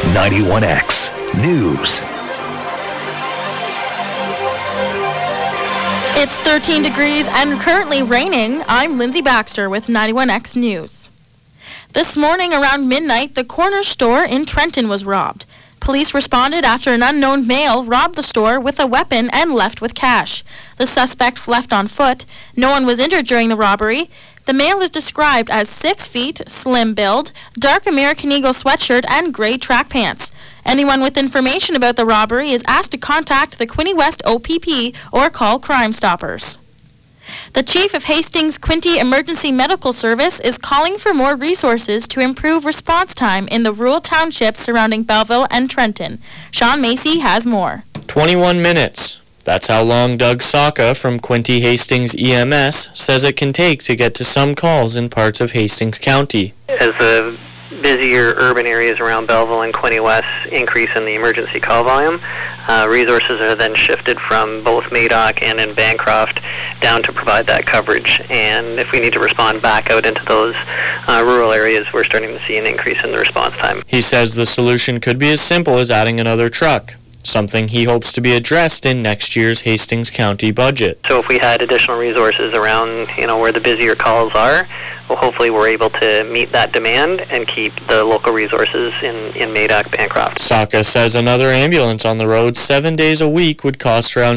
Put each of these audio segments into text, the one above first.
91X News. It's 13 degrees and currently raining. I'm Lindsay Baxter with 91X News. This morning around midnight, the corner store in Trenton was robbed. Police responded after an unknown male robbed the store with a weapon and left with cash. The suspect left on foot. No one was injured during the robbery. The male is described as 6 feet, slim build, dark American Eagle sweatshirt, and gray track pants. Anyone with information about the robbery is asked to contact the Quinte West OPP or call Crime Stoppers. The chief of Hastings Quinte Emergency Medical Service is calling for more resources to improve response time in the rural townships surrounding Belleville and Trenton. Sean Macy has more. 21 minutes. That's how long Doug Saka from Quinte Hastings EMS says it can take to get to some calls in parts of Hastings County. As the busier urban areas around Belleville and Quinte West increase in the emergency call volume, resources are then shifted from both Madoc and in Bancroft down to provide that coverage. And if we need to respond back out into those rural areas, we're starting to see an increase in the response time. He says the solution could be as simple as adding another truck, something he hopes to be addressed in next year's Hastings County budget. So if we had additional resources around, where the busier calls are, well, hopefully we're able to meet that demand and keep the local resources in Madoc, Bancroft. Saka says another ambulance on the road 7 days a week would cost around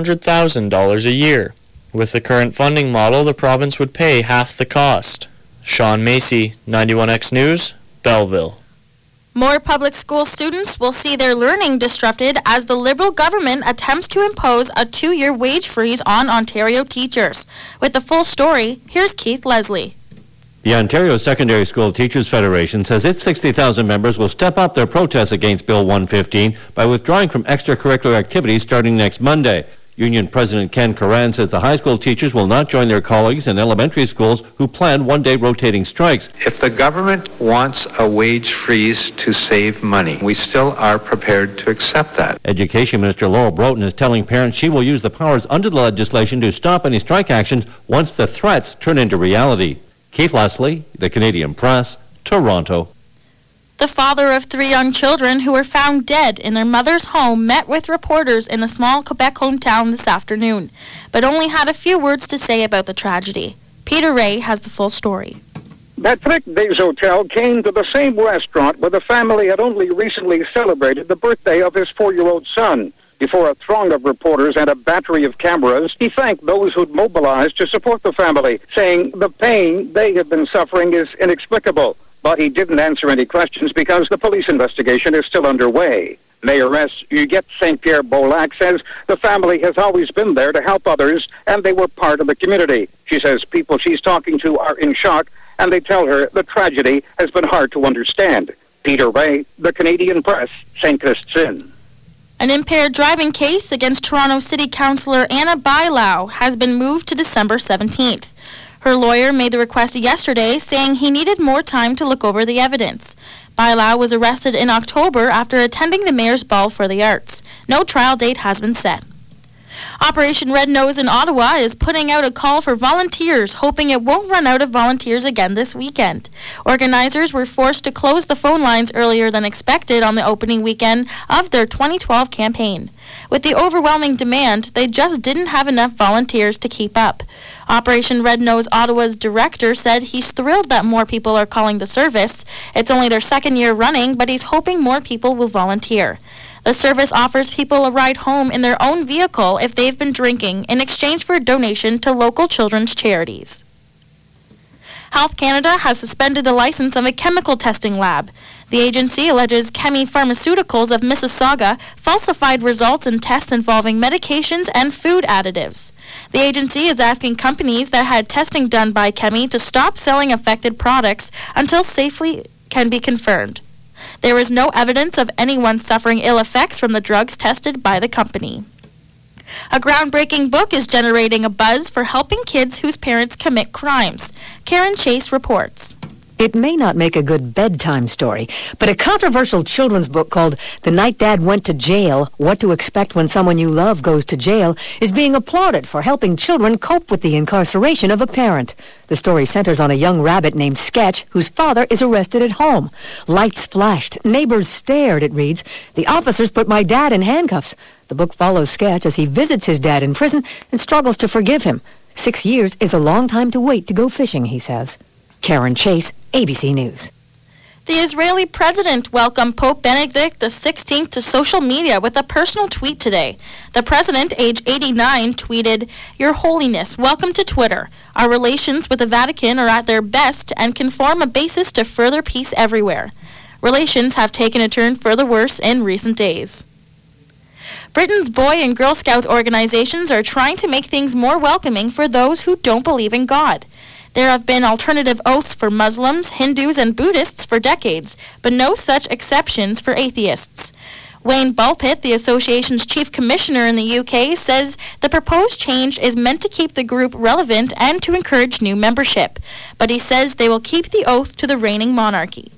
$700,000 a year. With the current funding model, the province would pay half the cost. Sean Macy, 91X News, Belleville. More public school students will see their learning disrupted as the Liberal government attempts to impose a 2-year wage freeze on Ontario teachers. With the full story, here's Keith Leslie. The Ontario Secondary School Teachers Federation says its 60,000 members will step up their protests against Bill 115 by withdrawing from extracurricular activities starting next Monday. Union President Ken Coran says the high school teachers will not join their colleagues in elementary schools who plan one-day rotating strikes. If the government wants a wage freeze to save money, we still are prepared to accept that. Education Minister Laurel Broughton is telling parents she will use the powers under the legislation to stop any strike actions once the threats turn into reality. Keith Leslie, The Canadian Press, Toronto. The father of 3 young children who were found dead in their mother's home met with reporters in the small Quebec hometown this afternoon, but only had a few words to say about the tragedy. Peter Ray has the full story. Patrick Deshotel came to the same restaurant where the family had only recently celebrated the birthday of his 4-year-old son. Before a throng of reporters and a battery of cameras, he thanked those who'd mobilized to support the family, saying the pain they had been suffering is inexplicable. But he didn't answer any questions because the police investigation is still underway. Mayoress Huguette St. Pierre Bolac says the family has always been there to help others, and they were part of the community. She says people she's talking to are in shock, and they tell her the tragedy has been hard to understand. Peter Ray, The Canadian Press, St. Christine. An impaired driving case against Toronto City Councillor Anna Bailau has been moved to December 17th. Her lawyer made the request yesterday, saying he needed more time to look over the evidence. Bailau was arrested in October after attending the Mayor's Ball for the Arts. No trial date has been set. Operation Red Nose in Ottawa is putting out a call for volunteers, hoping it won't run out of volunteers again this weekend. Organizers were forced to close the phone lines earlier than expected on the opening weekend of their 2012 campaign. With the overwhelming demand, they just didn't have enough volunteers to keep up. Operation Red Nose Ottawa's director said he's thrilled that more people are calling the service. It's only their 2nd year running, but he's hoping more people will volunteer. The service offers people a ride home in their own vehicle if they've been drinking in exchange for a donation to local children's charities. Health Canada has suspended the license of a chemical testing lab. The agency alleges Chemi Pharmaceuticals of Mississauga falsified results in tests involving medications and food additives. The agency is asking companies that had testing done by Chemi to stop selling affected products until safely can be confirmed. There is no evidence of anyone suffering ill effects from the drugs tested by the company. A groundbreaking book is generating a buzz for helping kids whose parents commit crimes. Karen Chase reports. It may not make a good bedtime story, but a controversial children's book called The Night Dad Went to Jail, What to Expect When Someone You Love Goes to Jail, is being applauded for helping children cope with the incarceration of a parent. The story centers on a young rabbit named Sketch, whose father is arrested at home. Lights flashed, neighbors stared, it reads. The officers put my dad in handcuffs. The book follows Sketch as he visits his dad in prison and struggles to forgive him. 6 years is a long time to wait to go fishing, he says. Karen Chase, ABC News. The Israeli president welcomed Pope Benedict XVI to social media with a personal tweet today. The president, age 89, tweeted, "Your Holiness, welcome to Twitter. Our relations with the Vatican are at their best and can form a basis to further peace everywhere. Relations have taken a turn for the worse in recent days." Britain's Boy and Girl Scout organizations are trying to make things more welcoming for those who don't believe in God. There have been alternative oaths for Muslims, Hindus, and Buddhists for decades, but no such exceptions for atheists. Wayne Bulpett, the association's chief commissioner in the UK, says the proposed change is meant to keep the group relevant and to encourage new membership, but he says they will keep the oath to the reigning monarchy.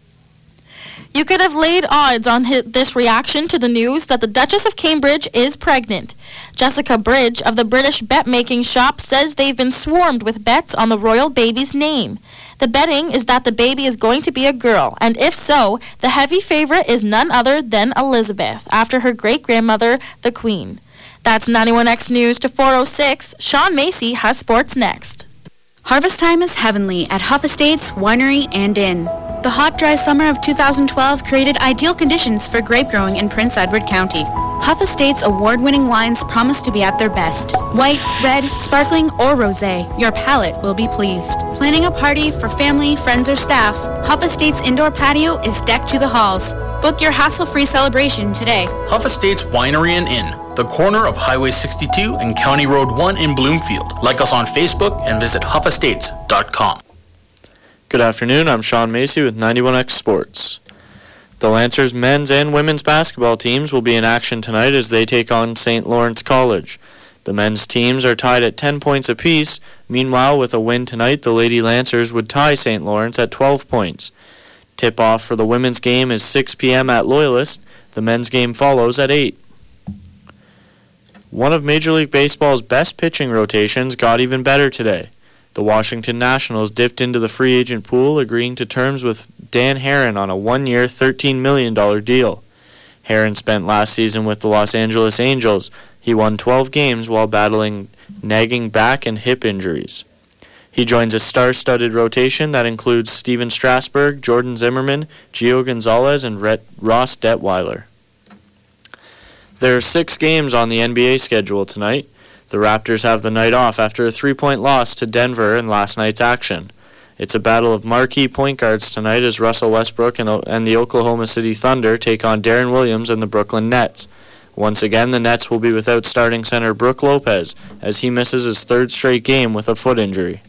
You could have laid odds on this reaction to the news that the Duchess of Cambridge is pregnant. Jessica Bridge of the British bet-making shop says they've been swarmed with bets on the royal baby's name. The betting is that the baby is going to be a girl, and if so, the heavy favorite is none other than Elizabeth, after her great-grandmother, the Queen. That's 91X News to 4:06. Sean Macy has sports next. Harvest time is heavenly at Huff Estates Winery and Inn. The hot, dry summer of 2012 created ideal conditions for grape growing in Prince Edward County. Huff Estates award-winning wines promise to be at their best. White, red, sparkling, or rosé, your palate will be pleased. Planning a party for family, friends, or staff, Huff Estates indoor patio is decked to the halls. Book your hassle-free celebration today. Huff Estates Winery and Inn, the corner of Highway 62 and County Road 1 in Bloomfield. Like us on Facebook and visit huffestates.com. Good afternoon, I'm Sean Macy with 91X Sports. The Lancers men's and women's basketball teams will be in action tonight as they take on St. Lawrence College. The men's teams are tied at 10 points apiece. Meanwhile, with a win tonight, the Lady Lancers would tie St. Lawrence at 12 points. Tip-off for the women's game is 6 p.m. at Loyalist. The men's game follows at 8. One of Major League Baseball's best pitching rotations got even better today. The Washington Nationals dipped into the free agent pool, agreeing to terms with Dan Herron on a one-year, $13 million deal. Herron spent last season with the Los Angeles Angels. He won 12 games while battling nagging back and hip injuries. He joins a star-studded rotation that includes Steven Strasburg, Jordan Zimmerman, Gio Gonzalez, and Ross Detweiler. There are 6 games on the NBA schedule tonight. The Raptors have the night off after a 3-point loss to Denver in last night's action. It's a battle of marquee point guards tonight as Russell Westbrook and the Oklahoma City Thunder take on Deron Williams and the Brooklyn Nets. Once again, the Nets will be without starting center Brook Lopez as he misses his 3rd straight game with a foot injury.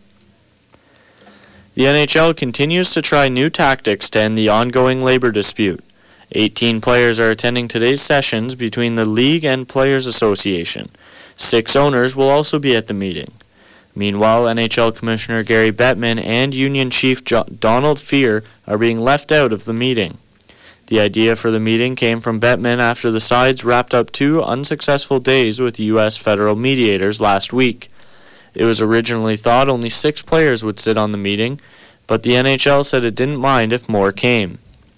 The NHL continues to try new tactics to end the ongoing labor dispute. 18 players are attending today's sessions between the League and Players Association. 6 owners will also be at the meeting. Meanwhile, NHL Commissioner Gary Bettman and Union Chief Donald Fear are being left out of the meeting. The idea for the meeting came from Bettman after the sides wrapped up 2 unsuccessful days with U.S. federal mediators last week. It was originally thought only 6 players would sit on the meeting, but the NHL said it didn't mind if more came.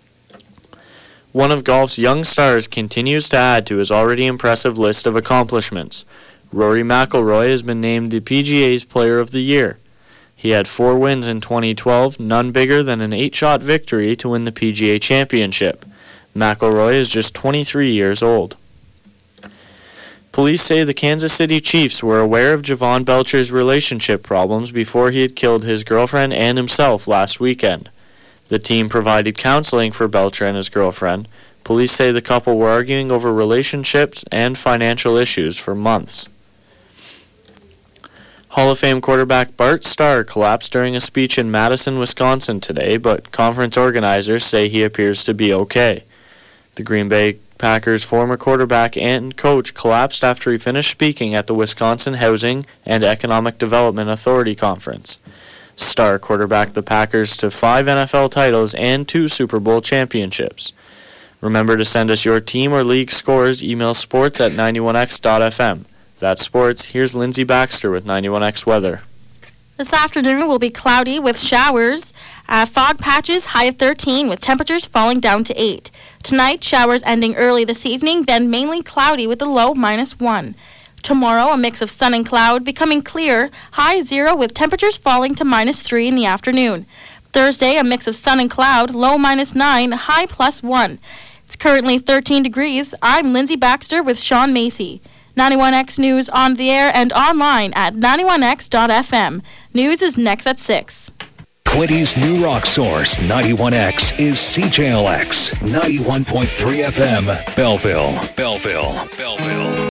One of golf's young stars continues to add to his already impressive list of accomplishments. Rory McIlroy has been named the PGA's Player of the Year. He had 4 wins in 2012, none bigger than an 8-shot victory to win the PGA Championship. McIlroy is just 23 years old. Police say the Kansas City Chiefs were aware of Javon Belcher's relationship problems before he had killed his girlfriend and himself last weekend. The team provided counseling for Belcher and his girlfriend. Police say the couple were arguing over relationships and financial issues for months. Hall of Fame quarterback Bart Starr collapsed during a speech in Madison, Wisconsin today, but conference organizers say he appears to be okay. The Green Bay Packers' former quarterback and coach collapsed after he finished speaking at the Wisconsin Housing and Economic Development Authority Conference. Starr quarterbacked the Packers to 5 NFL titles and 2 Super Bowl championships. Remember to send us your team or league scores. Email sports@91x.fm. That's sports. Here's Lindsay Baxter with 91X weather. This afternoon will be cloudy with showers. Fog patches, high of 13, with temperatures falling down to 8. Tonight, showers ending early this evening, then mainly cloudy with a low -1. Tomorrow, a mix of sun and cloud, becoming clear, high 0 with temperatures falling to -3 in the afternoon. Thursday, a mix of sun and cloud, low -9, high +1. It's currently 13 degrees. I'm Lindsay Baxter with Sean Macy. 91X News on the air and online at 91x.fm. News is next at 6. Quinty's new rock source, 91X, is CJLX, 91.3 FM, Belleville.